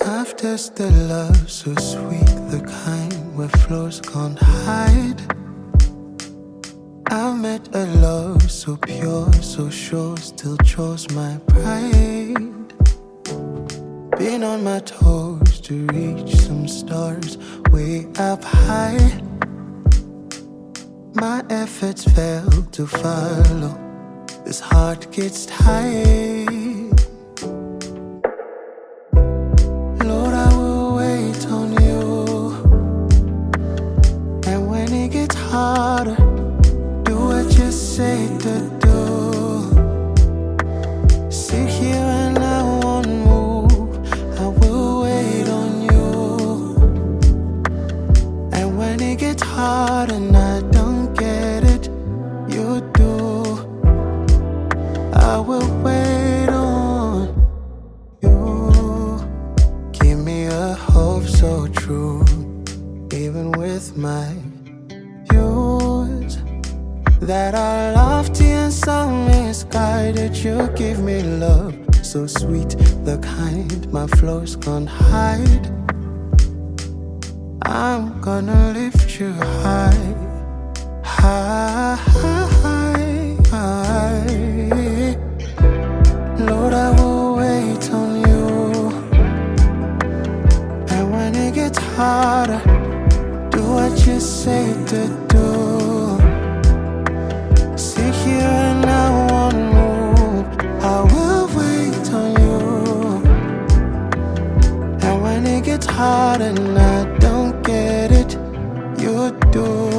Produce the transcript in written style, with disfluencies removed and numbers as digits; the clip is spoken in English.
I've tasted love so sweet, the kind where flows can't hide. I've met a love so pure, so sure, still chose my pride. Been on my toes to reach some stars way up high. My efforts fail to follow, this heart gets tired. Lord, I will wait on you. And when it gets harder, do what you say to do. Sit here and I won't move, I will wait on you. And when it gets hard and I don't get it, you do, I will wait on you. Give me a hope so true, even with my views that are lofty and some misguided. You give me love so sweet, the kind my flows can't hide. I'm gonna lift you high, high, high, high. Lord, I will wait on you. And when it gets harder, do what you say to do. Sit here and I won't move, I will wait on you. And when it gets hard and I don't get it, you do.